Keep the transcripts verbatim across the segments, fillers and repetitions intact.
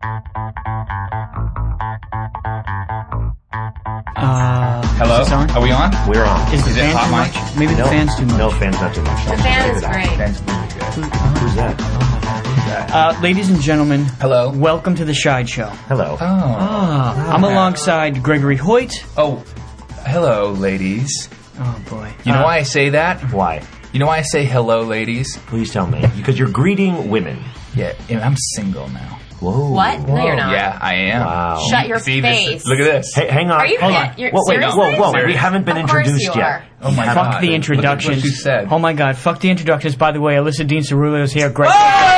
Uh, Hello? Is this on? Are we on? We're on. Is the Is it fan hot too mic? much? Maybe the no, fan's too much. No, fan's not too much. The fan is great. That's really good. Who's that? Uh, ladies and gentlemen, Hello. welcome to the Shide Show. Hello. Oh. Ah, I'm alongside Gregory Hoyt. Oh. Hello, ladies. Oh boy. You know Uh, why I say that? Why? You know why I say hello, ladies? Please tell me. Because you're greeting women. Yeah, and I'm single now. Whoa. What? No, you're not. Yeah, I am. Wow. Shut your See, face. This, look at this. Hey, hang on. Are you Hold kidding? on. You're- Whoa, wait, seriously? whoa, whoa. Serious. We haven't been Of course introduced you yet. are. Oh my Fuck god. the Look at introductions. what you said. Oh my god, fuck the introductions. By the way, Alyssa Dean Cerullo's here. Greg.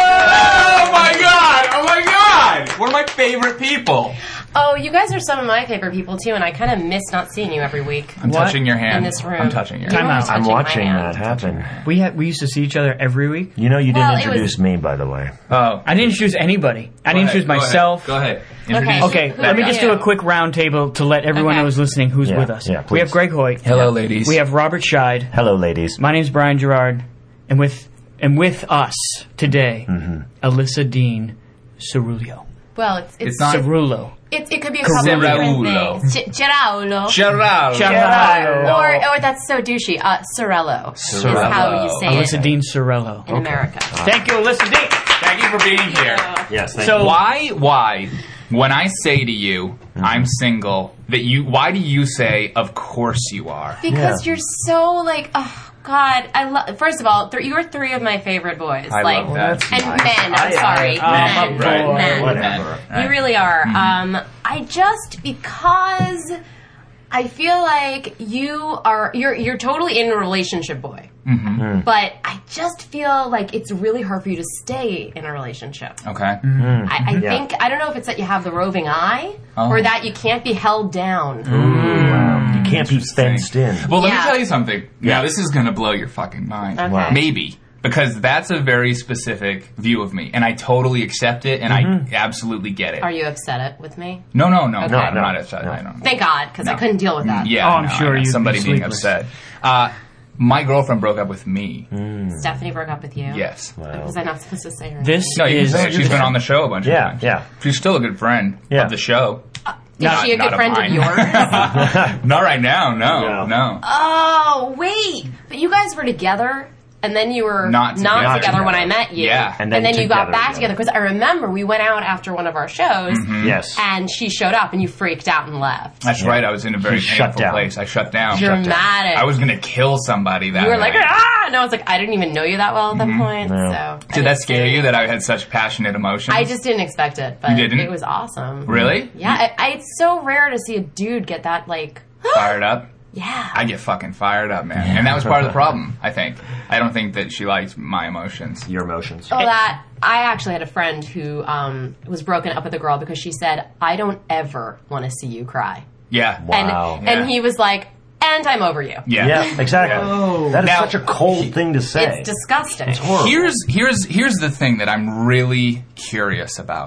Oh my god! Oh my god! One of my favorite people. Oh, you guys are some of my favorite people too, and I kind of miss not seeing you every week. I'm What? touching your hand. In this room. I'm touching your You're hand. Time always out. I'm touching my watching hand. that happen. We had we used to see each other every week. You know, you didn't Well, it was- introduce me, by the way. Oh. I didn't introduce anybody. I Go didn't ahead, introduce go myself. Ahead. Go ahead. Introduce Okay, Who let me are just you? do a quick round table to let everyone Okay. who's listening who's Yeah, with us. yeah, we have please. Greg Hoyt. Hello, ladies. We have Robert Scheid. Hello, ladies. My name's Brian Gerard, and with and with us today, Alyssa Dean Cerullo. Well, it's it's, It's not- Cerullo. it, it could be a couple of different Cerullo. things. Ch- Geraulo. Gerardo. Gerardo. Or, or that's so douchey. Uh, Sorello is Sorello. how you say Alyssa it Dean Cerullo. in America. Thank you, Alyssa Dean. Thank you for being here. Yes, thank So- you. Why, why, when I say to you, I'm single, that you, why do you say, of course you are? Because Yeah. you're so like, oh God, I love. First of all, th- you're three of my favorite boys. I like, love that. and nice. men. I'm I- I- sorry, I- men, right, boy, men. Whatever. You really are. Um, I just because I feel like you are you're you're totally in a relationship, boy. Mm-hmm. But I just feel like it's really hard for you to stay in a relationship. Okay. I, I Yeah. think I don't know if it's that you have the roving eye Oh. or that you can't be held down. Wow. You can't be fenced in. Well, let me Yeah. tell you something. Yeah. Now, this is going to blow your fucking mind. Okay. Wow. Maybe. Because that's a very specific view of me. And I totally accept it, and I absolutely get it. Are you upset it with me? No, no, no. Okay. no, I'm No, not no, upset. no. I don't. Thank God, because I No. couldn't deal with that. Yeah, Oh, I'm no, sure I know. you'd be Somebody being sleepless. upset. Uh, my girlfriend broke up with me. Stephanie broke up with you. Yes. Wow. Was I not supposed to say her? This No, you can is say it. She's been on the show a bunch Yeah, of times. yeah. She's still a good friend Yeah. of the show. Is Not- she a not good of friend of mine. yours? Not right now, no, No. no. Oh, wait. But you guys were together, and then you were Not not together. together when I met you. Yeah. And And then then, you got together back again. together. Because I remember we went out after one of our shows, Yes. and she showed up, and you freaked out and left. That's Yeah. right, I was in a very You shut painful down. place. I shut down. Dramatic. I was going to kill somebody that You were like, night. ah! And I was like, I didn't even know you that well at that point. No. So I Did didn't that scare say you it. that I had such passionate emotions? I just didn't expect it, but You didn't? it was awesome. Really? Yeah, I, I, it's so rare to see a dude get that, like, Fired up? yeah. I get fucking fired up, man. And that was part of the problem, I think. I don't think that she likes my emotions. Your emotions. Oh, that I actually had a friend who um, was broken up with a girl because she said, "I don't ever want to see you cry," Yeah. Wow. and Yeah. and he was like, "And I'm over you." Yeah. Yeah, exactly. Oh. That is Now- such a cold thing to say. It's disgusting. It's horrible. Here's here's here's the thing that I'm really curious about.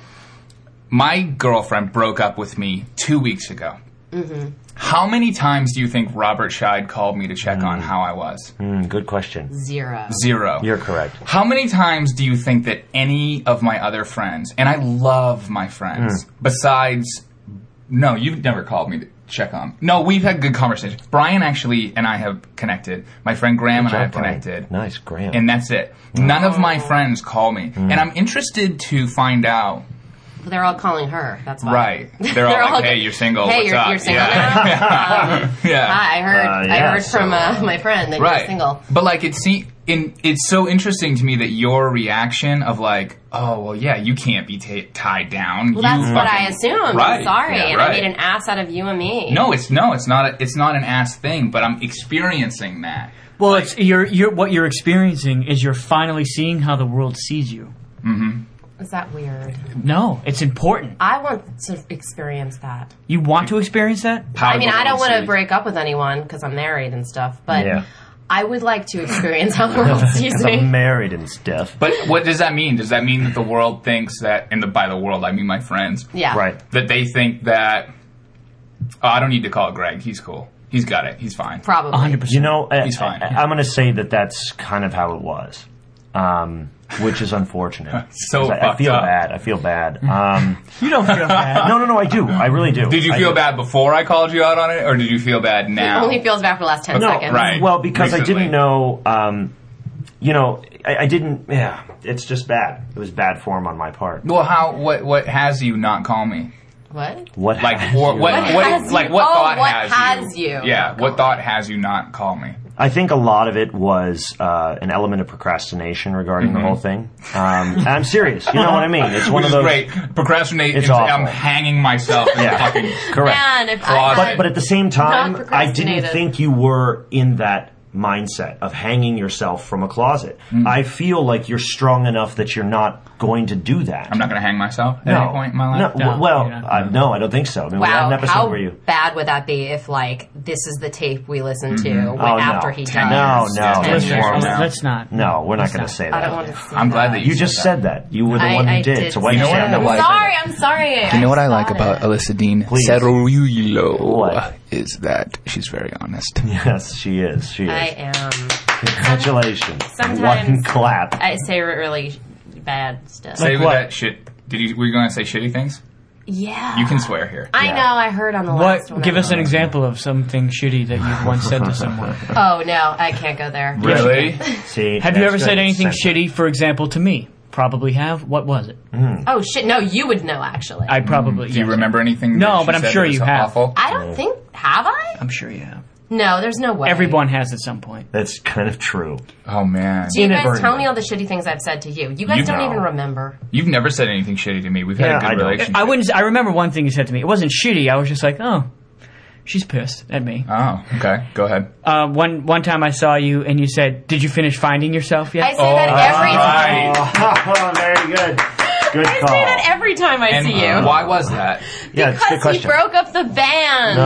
My girlfriend broke up with me two weeks ago. Mm-hmm. How many times do you think Robert Scheid called me to check on how I was? Mm, good question. Zero. Zero. You're correct. How many times do you think that any of my other friends, and I love my friends, besides, no, you've never called me to check on. No, we've had good conversations. Brian actually and I have connected. My friend Graham and I have Job, Brian. connected. Nice, Graham. And that's it. None of my friends call me. And I'm interested to find out. They're all calling her. That's why. Right. They're all like, hey, you're single. Hey, What's you're, up? you're single yeah. now. Um, yeah. Hi, I heard. Uh, I yeah, heard from so, uh, my friend that Right. you're single. But like it se- in it's so interesting to me that your reaction of like, oh well, yeah, you can't be t- tied down. Well, that's You what I fucking- assumed. Right. I'm sorry, Yeah, and right. I made an ass out of you and me. No, it's no, it's not. A, it's not an ass thing. But I'm experiencing that. Well, it's you're you're what you're experiencing is you're finally seeing how the world sees you. Is that weird? No, it's important. I want to experience that. You want to experience that? How I mean, the I don't world want to sees- break up with anyone because I'm married and stuff, but Yeah. I would like to experience how the world sees Because I'm me. married and stuff. But what does that mean? Does that mean that the world thinks that, and the, by the world I mean my friends, Yeah. Right. that they think that? Oh, I don't need to call it Greg. He's cool. He's got it. He's fine. Probably. one hundred percent. You know, I, He's fine. I, I'm going to say that that's kind of how it was. Um, which is unfortunate. So 'Cause I, I fucked feel up. bad. I feel bad. Um, You don't feel bad. no, no, no. I do. I really do. Did you I feel do. bad before I called you out on it, or did you feel bad now? It only feels bad for the last ten No, seconds. right. Well, because I Recently. didn't know. Um, you know, I, I didn't. Yeah, it's just bad. It was bad form on my part. Well, how? What? What has you not call me? What? What? Like, has or, you- what? What What? has like, you- what oh, thought what has, has you? you Yeah. not What call thought has you not call me? I think a lot of it was uh, an element of procrastination regarding the whole thing. Um, and I'm serious. You know what I mean? It's one Which of is those. great. Procrastinate. It's is- awful. I'm hanging myself in Yeah. the fucking. Correct. Man, if Closet. I had But at the same time, Not I didn't procrastinated. think you were in that mindset of hanging yourself from a closet. I feel like you're strong enough that you're not going to do that. I'm not going to hang myself at no. any point in my life. No, No, well, yeah. uh, no, I don't think so. I mean, we had Wow, an episode how where you. bad would that be if, like, this is the tape we listen to when, Oh, no. after he Ten died? No, no, Yeah, that's ten years horrible. from now. Let's not. No, we're not going to say I don't that. want to see I'm glad that You just said that. You were the I- one who I did. did So why say you know say what? I'm the I'm one? Sorry, I'm sorry. You know what I like saw about it. Alyssa Dean Please. Cerullo What? is that she's very honest. Yes, she is. She is. I am. Congratulations. Sometimes- One clap. I say really bad stuff. Say what? that shit. Did you? Were you going to say shitty things? yeah. You can swear here. I Yeah. know, I heard on the last one. What? Give us an example of something shitty that you've once said to someone. Oh, no, I can't go there. Really? See, Have you that's ever good. said anything Send it. shitty, for example, to me? Probably have. What was it? Oh, shit, no, you would know, actually. I, I probably. Do you yes. remember anything? No, that she but I'm said sure that was you have. Awful? don't think, have I? I'm sure you have. No, there's no way. Everyone has at some point. That's kind of true. Oh man, Do you guys Inadvertently. tell me all the shitty things I've said to you? You guys You don't know. even remember. you've never said anything shitty to me. We've had Yeah, a good I don't. relationship. I wouldn't. I remember one thing you said to me. It wasn't shitty. I was just like, oh, she's pissed at me. Oh, okay. Go ahead. Uh, one one time I saw you and you said, "Did you finish finding yourself yet?" I say that every right. time. Oh, very good. Good I call. say that every time I And see you. why was that? Yeah, it's a good Because he question. broke up the band.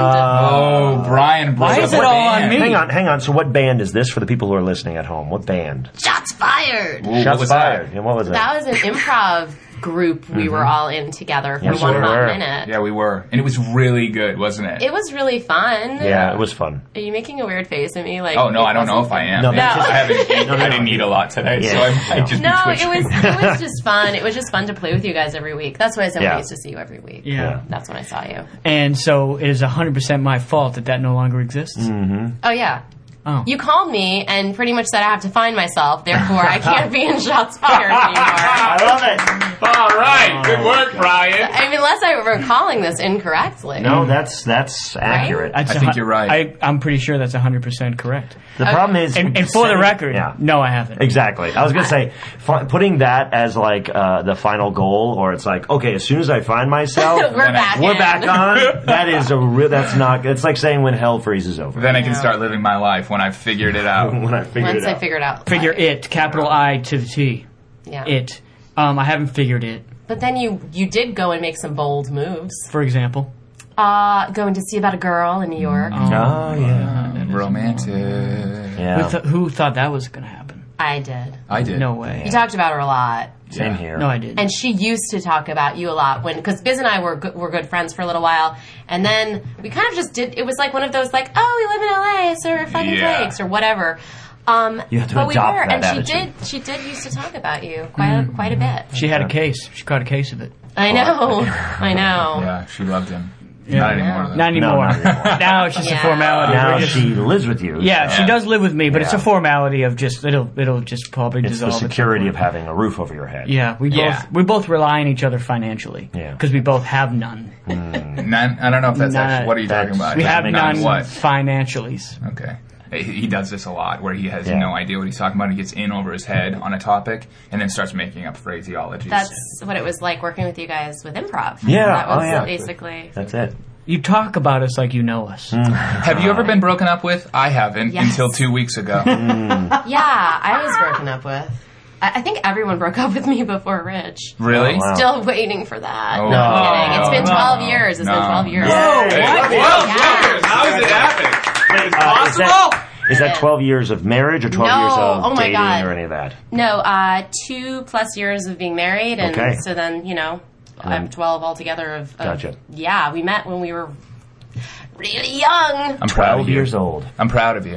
Oh, Brian. Why broke is up it the all on band. me? Hang on, hang on. So what band is this for the people who are listening at home? What band? Shots fired. Ooh, what Shots was fired. that? And what was that? That was an improv group we were all in together for Yes, one we hot were. minute. Yeah, we were, and it was really good, wasn't it? It was really fun. Yeah, it was fun. Are you making a weird face at me? Like, Oh no, it I don't know if wasn't I am. No, I that's haven't. just- eaten- No, no, I no. didn't eat a lot today, Yeah. so I might No. just No, be it twitching. was it was just fun. It was just fun to play with you guys every week. That's why I said Yeah. we used to see you every week. Yeah. Yeah. That's when I saw you. And so it is one hundred percent my fault that that no longer exists. Oh yeah. Oh. You called me and pretty much said I have to find myself, therefore I can't be in Shots Fired anymore. I love it. All right, good work, Brian. I mean, unless I were calling this incorrectly. No, that's that's accurate. That's I a think hu- you're right. I, I'm pretty sure that's one hundred percent correct. The problem is, And, and for the setting- record, yeah. no, I haven't. Exactly. I was going to say, fi- putting that as like uh, the final goal, or it's like, okay, as soon as I find myself, We're back we're in. back on. That is a real. That's not. It's like saying when hell freezes over. Then I can Yeah. start living my life when I've figured it out. when I figured Once it I out. figured out. Figure like, it, capital I to the T. Yeah. It. Um, I haven't figured it, But then you you did go and make some bold moves. for example. Uh, going to see about a girl in New York. Oh yeah, Romantic. yeah. Who, th- who thought that was going to happen? I did. I did. No way. You talked about her a lot. Same Yeah. here. No, I didn't. And she used to talk about you a lot when, because Biz and I were good, were good friends for a little while, and then we kind of just did. It was like one of those like, oh, we live in L A, so we're fucking Yeah. flakes or whatever. Um, You have to but we adopt were, that and attitude. she did. She did used to talk about you quite a, quite a bit. She had a case. She caught a case of it. I know. I know. Yeah, she loved him. Yeah. Not anymore. Though. Not anymore. No, not anymore. Now it's just Yeah. a formality. Now We're just- she lives with you. yeah, so she does live with me, but it's a Yeah. formality of just it'll it'll just probably It's the dissolve. at some security point. of having a roof over your head. Yeah, we Yeah. both we both rely on each other financially. Yeah. because we both have none. None. I don't know if that's None. actually. What are you talking That's- about? We That have makes none sense. What? financialies. Okay. He he does this a lot, where he has Yeah. no idea what he's talking about. He gets in over his head on a topic, and then starts making up phraseologies. That's what it was like working with you guys with improv. Yeah, that was oh, yeah. basically. That's it. You talk about us like you know us. Have you ever been broken up with? I haven't Yes. until two weeks ago. Yeah, I was broken up with. I, I think everyone broke up with me before Rich. Really? Oh, wow. Still waiting for that. Oh. No, I'm kidding. It's been No. twelve years. It's No. been twelve years. No. Hey, What? twelve Yeah. years? How is it happening? Uh, is Possible? that, is that It is. twelve years of marriage or twelve No. years of Oh my dating God. or any of that? No, uh, two plus years of being married, and Okay. so then you know, I have twelve altogether. Of, of Gotcha. Yeah, we met when we were really young. I'm proud of twelve you. years old. I'm proud of you.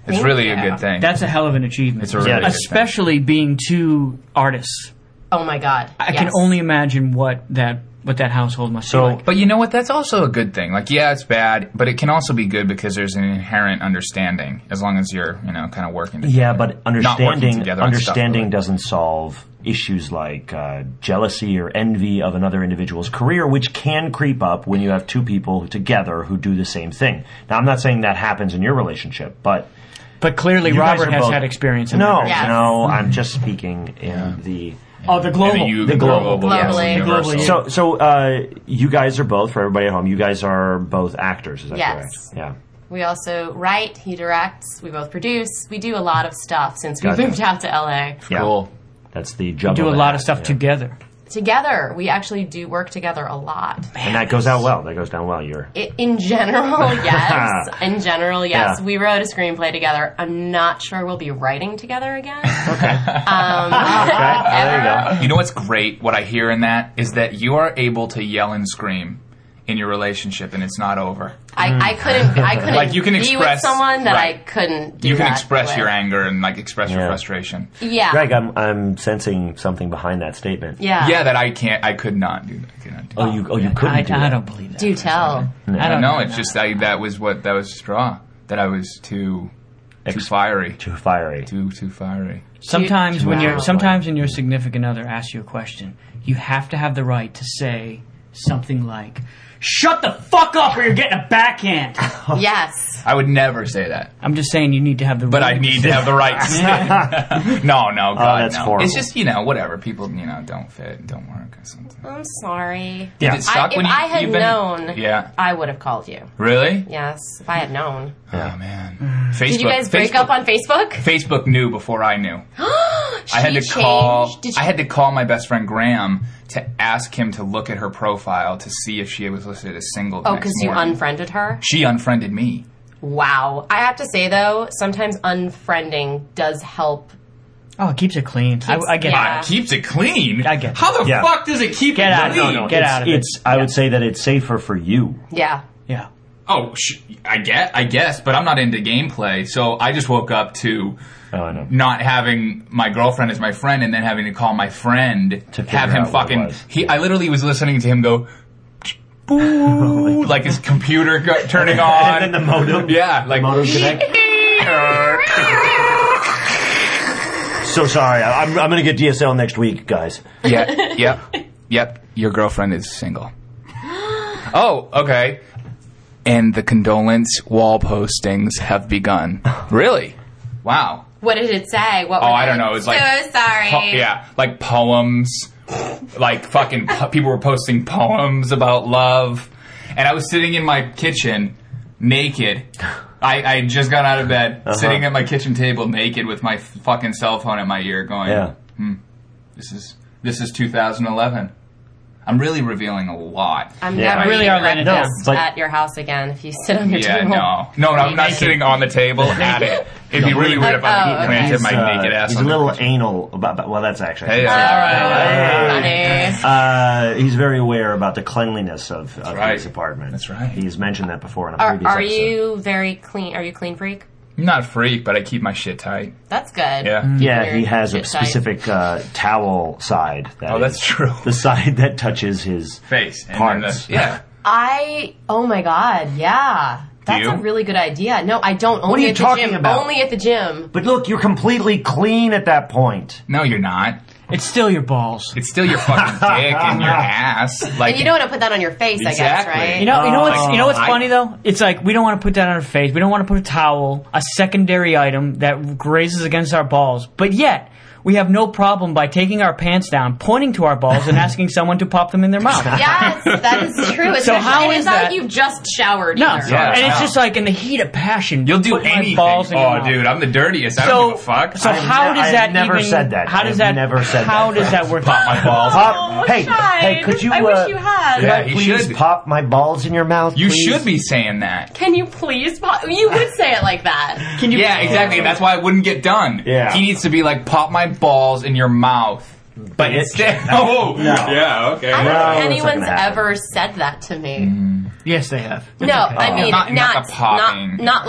It's Thank really you. a good thing. That's a hell of an achievement. It's a really Yeah, good Especially being two artists. Oh my god. I yes. can only imagine what that what that household must So- be like. But you know what? That's also a good thing. Like, yeah, it's bad, but it can also be good because there's an inherent understanding as long as you're, you know, kind of working together. Yeah, but Not working understanding together on stuff, understanding but- doesn't solve issues like uh, jealousy or envy of another individual's career, which can creep up when you have two people together who do the same thing. Now, I'm not saying that happens in your relationship, but But clearly, you guys Robert are has both- had experience in no, that. Yes. no. I'm just speaking in the. Oh, the global. And you, The the global. global, yes, Globally. universal. Globally. So, so uh, you guys are both, for everybody at home, you guys are both actors, is that Yes. correct? Yeah. We also write, he directs, we both produce. We do a lot of stuff since we Gotcha. moved out to L A. Yeah. Cool. That's the We juggle. do a that lot of act, stuff yeah. together. Together, we actually do work together a lot. And that goes out well. That goes down well. You're. I in general, yes. In general, yes. Yeah. We wrote a screenplay together. I'm not sure we'll be writing together again. Okay. Um, Okay. There you go. You know what's great? What I hear in that is that you are able to yell and scream in your relationship, and it's not over. I, I couldn't. I couldn't Like, you can be express- with someone that right. I couldn't. Do You can that express with. your anger and like express your Yeah. frustration. Yeah. Greg, I'm I'm sensing something behind that statement. Yeah. Yeah, that I can't. I could not do. I could not do. Oh, you oh you couldn't I, do I that. don't believe that. Do tell. I don't know. know. It's just I, that was what that was the straw. That I was too too Ex- fiery. Too fiery. Too too fiery. Sometimes when Wow. you're sometimes when your significant other asks you a question, you have to have the right to say something like, "Shut the fuck up, or you're getting a backhand." Yes. I would never say that, I'm just saying you need to have the. but right I need to have the right to say it. No, no, God, that's no. horrible. It's just, you know, whatever. People, you know, don't fit, don't work or something. I'm sorry. Did Yeah. it suck I, if when you, I had you've been, known, Yeah. I would have called you. Really? Yes, if I had known. Oh man. Facebook. Did you guys break Facebook, up on Facebook? Facebook knew before I knew. I had She to call. changed? Did she- I had to call my best friend Graham to ask him to look at her profile to see if she was listed as single. the Oh, next because you morning. unfriended her? She unfriended me. Wow. I have to say, though, sometimes unfriending does help. Oh, it keeps it clean. I, I get Yeah. that. It keeps it clean. I get it. How the Yeah. fuck does it keep Get it out of clean? it. No, no. Get it's, out of it. it's, I would say that it's safer for you. Yeah. Yeah. Oh, sh- I get, I guess, but I'm not into gameplay, so I just woke up to Oh, I know. not having my girlfriend as my friend, and then having to call my friend To figure have him out what it fucking. was. He, I literally was listening to him go. Boo, like his computer go, turning on. And then the modem. Yeah, like Modem connect. So sorry. I- I'm, I'm going to get D S L next week, guys. yeah, yep, yep. Your girlfriend is single. Oh, okay. And the condolence wall postings have begun. Really? Wow. What did it say? What Oh, were I don't they? know. It was like so sorry. po- yeah, like poems. Like fucking po- people were posting poems about love, and I was sitting in my kitchen naked. I, I just got out of bed, Uh-huh. sitting at my kitchen table naked with my fucking cell phone at my ear, going, Yeah. "This is this is two thousand eleven." I'm really revealing a lot. I'm Yeah. never Really eating are letting it down, breakfast but- at your house again if you sit on your Yeah, table. no, no, no. I'm not Naked. sitting on the table at it. It'd be really weird if Oh, I okay. planted He's, my uh, naked ass. he's a on the little kitchen. anal about, about. Well, that's actually. Hey, All uh, right, honey. Uh, he's very aware about the cleanliness of, of right. his apartment. That's right. He's mentioned that before in a Are, previous are episode. you very clean? Are you clean freak? I'm not a freak, but I keep my shit tight. That's good. Yeah. Yeah, Your he has a shit tight. specific uh, towel side. That Oh, that's is true. The side that touches his Face. And then parts. the- yeah. I. Oh my god. Yeah. That's you? a really good idea. No, I don't. Only are you at the talking gym. about? Only at the gym. But look, you're completely clean at that point. No, you're not. It's still your balls. It's still your fucking dick and your ass. Like And you don't want to put that on your face, I guess, Exactly. right? You know, you know what's you know what's I- funny though? It's like we don't want to put that on our face. We don't want to put a towel, a secondary item that grazes against our balls. But yet, we have no problem by taking our pants down, pointing to our balls, and asking someone to pop them in their mouth. Yes, that is true. Especially, how and is it's not that- like you've just showered No, either. Yeah, and it's no. just like in the heat of passion, You'll do put my anything. balls in your Oh, mouth. dude, I'm the dirtiest. I So, don't give a fuck. so I've how ne- does I've that never even? said that. How does I've that? never said how that. does that work? Pop my balls. Pop, hey, Shine. hey, could you? I wish uh, you had. Yeah, could I you please should. pop my balls in your mouth? You please? should be saying that. Can you please? pop- You would say it like that. Can you? Yeah, exactly. And that's why it wouldn't get done. Yeah. He needs to be like, pop my balls in your mouth. But it- instead, oh, yeah, okay. I don't No, think it's not anyone's gonna happen. ever said that to me. Yes, they have. No, I mean Not- not not the popping. not, not like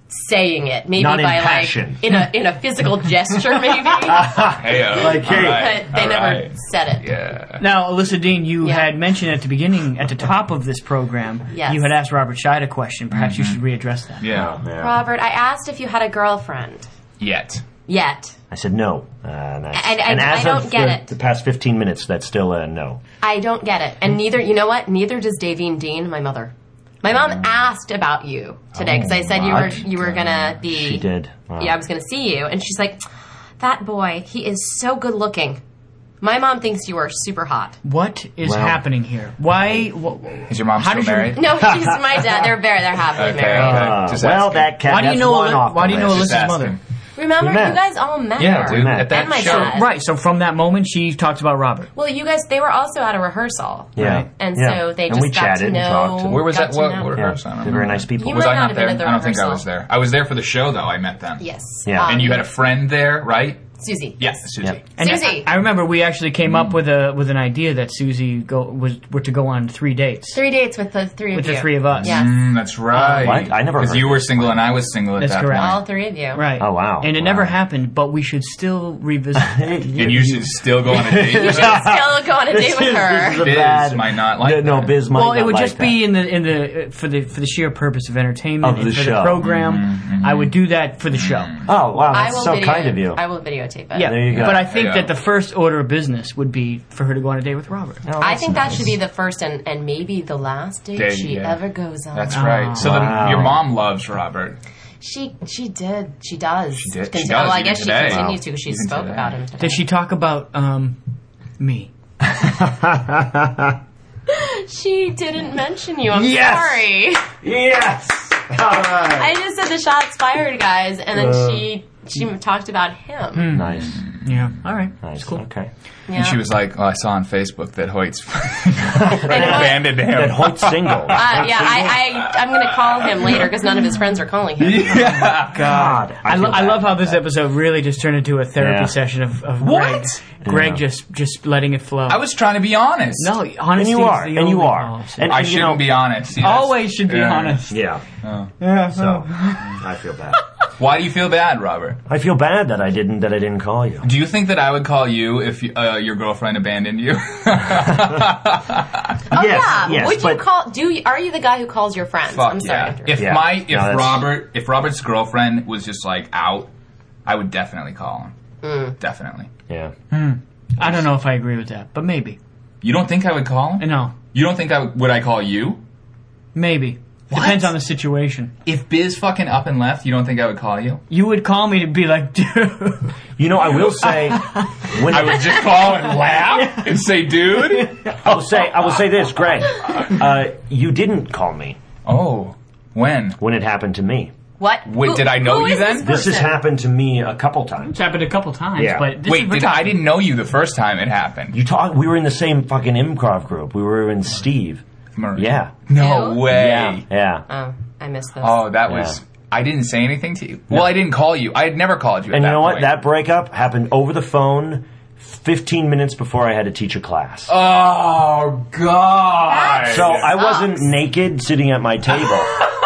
saying it, maybe Not in by passion. like in a in a physical gesture, maybe. Hey, uh, Like, hey. all right, But they all never right. said it. Yeah. Now, Alyssa Dean, you Yeah. had mentioned at the beginning, at the top of this program, Yes. you had asked Robert Scheid a question. Perhaps you should readdress that. Yeah. Yeah. Robert, I asked if you had a girlfriend Yet. yet. I said no. Uh, and, that's- And- and as I don't of get the, it. the past fifteen minutes, that's still a no. I don't get it, and neither. You know what? Neither does Davine Dean, my mother. My mom asked about you today because I said you were what? you were gonna be. She did. Wow. Yeah, I was gonna see you, and she's like, "That boy, he is so good looking." My mom thinks you are super hot. What is Well- happening here? Why? Wh- Is your mom How still did you- married? No, she's my dad. They're very, they're happily Okay. married. Uh, Just well, asking. that cat. Why do you that's know one Aly- off why the do you know list. Alyssa's Just mother? asking. Remember, We met. you guys all met Yeah, her. dude. met. At that And my show. dad. Right. So from that moment, she talks about Robert. Well, you guys, they were also at a rehearsal. Yeah. Right. And Yeah. so they And just we got chatted to and know. talked and- Where was got that? to What, know. what Yeah. rehearsal? I don't They're very remember. nice people. You Was might I not not have there? been at the I don't think I rehearsal. was there. I was there for the show, though. I met them. Yes. Yeah. Um, And you had a friend there, right? Susie. Yes, Susie. Yep. And Susie. I, I remember we actually came up with a with an idea that Susie go was were to go on three dates Three dates with the three with of you. the three of us. Yes. Mm, that's right. What? I never Because heard you that. were single and I was single at That's that correct. point. All three of you. Right. Oh, wow. And it Wow. never happened, but we should still revisit. And you should still go on a date with Still go on a This date with is- her. this is a Biz bad- might not like No, that. Biz might well, not it would like just be that. in the in the uh, for the for the sheer purpose of entertainment Of and the for show. the program. Mm-hmm, I would do that for the show. Oh, wow. I That's will so video, kind of you. I will videotape it. Yeah, There you go. but I think Yeah. that the first order of business would be for her to go on a date with Robert. Oh, I that's think that nice. should be the first and, and maybe the last date Date, she yeah. ever goes on. That's Oh. right. So Wow. the, your mom loves Robert. She she did. She does. She did. Conti- She does, Well, I even guess today. she continues Wow. to because she Even spoke today. about him today. Did she talk about um, me? She didn't mention you. I'm Yes! sorry. Yes! All right. I just said the shots fired, guys, and then Uh. she she talked about him. Nice. Yeah. All right. Nice. Cool. Okay. Yeah. And she was like, oh, I saw on Facebook that Hoyt's abandoned him. That Hoyt's single. Uh, yeah, I, I, I'm going to call him later because none of his friends are calling him. yeah. God. I, feel lo- I bad love how about this that. episode really just turned into a therapy Yeah. session of, of What? Greg. Greg Yeah. just just letting it flow. I was trying to be honest. no, And honesty you are. is the And you only are. policy. And, I and, you shouldn't know, be honest. Yes. Always should be Yeah. honest. Yeah. Oh. Yeah. So, I feel bad. Why do you feel bad, Robert? I feel bad that I didn't that I didn't call you. Do you think that I would call you if uh, your girlfriend abandoned you? Oh Yes, yeah. yes, Would you but- call? Do you, are you the guy who calls your friends? Fuck I'm sorry. yeah. Andrew. If Yeah. my if No, that's- Robert if Robert's girlfriend was just like out, I would definitely call him. Definitely. Yeah. I don't know if I agree with that, but maybe. You don't think I would call him? No, You don't think I would, would I call you? maybe. What? Depends on the situation. If Biz fucking up and left, you don't think I would call you? You would call me to be like, dude. You know, I will say when I would just call and laugh and say, dude. I will say I will say this, Greg. Uh, you didn't call me Oh, when? when it happened to me. What? Wait, Who- did I know who you is then? This, This has person? happened to me a couple times. It's happened a couple times, Yeah. but this Wait, is, we're did, I talking- didn't know you the first time it happened. You talk. We were in the same fucking improv group. We were in Steve. Marie. Yeah. No Who? way. Yeah. Yeah. Oh, I missed this. Oh, that was. Yeah. I didn't say anything to you. Well, I didn't call you. I had never called you. At And you that know what? point. That breakup happened over the phone fifteen minutes before I had to teach a class. Oh God! so I wasn't sucks. naked sitting at my table.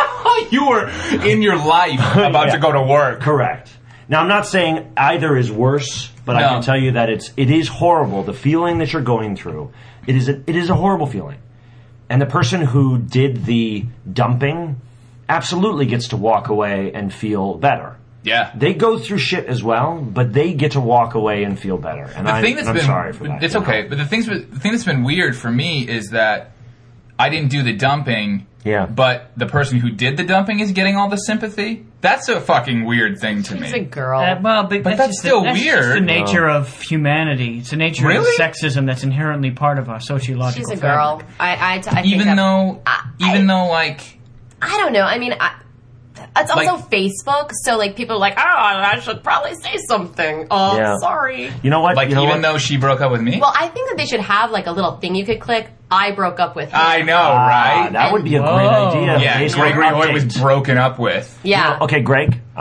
you were in your life about Yeah. to go to work. Correct. Now I'm not saying either is worse, but I No. can tell you that it's it is horrible. The feeling that you're going through, it is a, it is a horrible feeling. And the person who did the dumping absolutely gets to walk away and feel better. Yeah. They go through shit as well, but they get to walk away and feel better. And The I, thing that's I'm been sorry for that. it's you know? okay, but the things the thing that's been weird for me is that I didn't do the dumping. Yeah. But the person who did the dumping is getting all the sympathy. That's a fucking weird thing to She's me. a girl. Uh, well, but, But that's, that's just still the, that's weird. Just the nature of humanity. It's the nature Really? of sexism that's inherently part of our sociological. She's a fabric. girl. I, I, I think even that- though, I- even I- though, like, I don't know. I mean, I, it's also Like- Facebook, so like people are like, oh, I should probably say something. Oh, Yeah. sorry. You know what? like you know even what? though she broke up with me. Well, I think that they should have like a little thing you could click. I broke up with him. I know, Ah, right? that would be a great Whoa. idea. yeah, Based on Gregory Hoyt was updates. broken up with. Yeah. Okay, Greg, I'm going to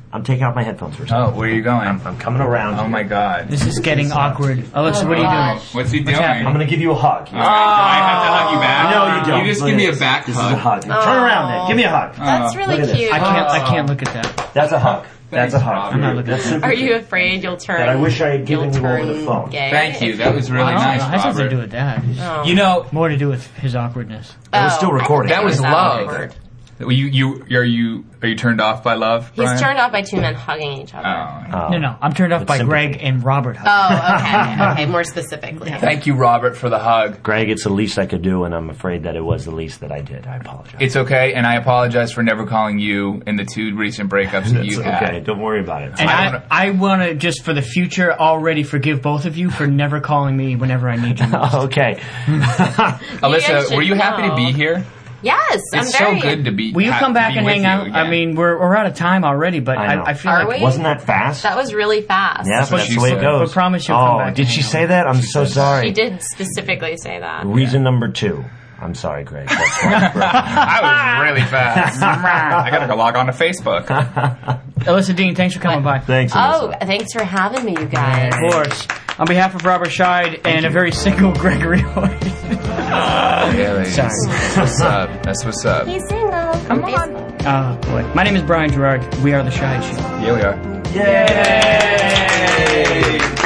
I'm taking out my headphones for a second. Oh, where are you going? I'm, I'm coming around. Oh here. my God. This is getting awkward. Alexa, Oh, what are you gosh. doing? What's he doing? happening? I'm going to give you a hug. All right, do I have to hug you back? No, you don't. You just Look give at me a this. back This hug. is a hug. Turn around then. Give me a hug. That's really look at this. cute. I can't. I can't look at that. That's a hug. That's Thanks, a hug. Robert. I'm not looking That's at super Are you cute. afraid you'll turn? That I wish I had given you'll you over turn the phone. Gay? Thank you. That was really I don't nice, know. It has nothing to do Robert. with that. It's Oh. You know, more to do with his awkwardness. It was Oh, still recording. I that was think love. awkward. You, you, are you, are you turned off by love, Brian? He's turned off by two men hugging each other. Oh. Oh. No, no. I'm turned off With by sympathy. Greg and Robert. Oh, okay, okay, more specifically. Thank you, Robert, for the hug. Greg, it's the least I could do, and I'm afraid that it was the least that I did. I apologize. It's okay, and I apologize for never calling you in the two recent breakups that It's you okay. had. Don't worry about it. And I I, wanna- I want to just for the future already forgive both of you for never calling me whenever I need you. most. Okay. Alyssa, should were you happy to know. be here? Yes, It's I'm very. so good to be. Will you ha- come back be and with hang you out? I again. mean, we're we're out of time already, but I know. I, I feel Are like we? Wasn't that fast? That was really fast. Yeah, what that's she the way it said. goes. But promise you'll oh, come back did and she hang say out. that? I'm so sorry. She did specifically say that. Reason number two. I'm sorry, Greg. That's why. I was really fast. I gotta go log on to Facebook. Alyssa Dean, thanks for coming by. Thanks, Oh, Alyssa. thanks for having me, you guys. Of course. On behalf of Robert Scheid and a very single Gregory Hoyt. Yeah, ladies. Sorry. That's what's up. That's what's up. He's single. Come on. Oh, boy. My name is Brian Gerard. We are The Scheid Show. Here we are. Yay!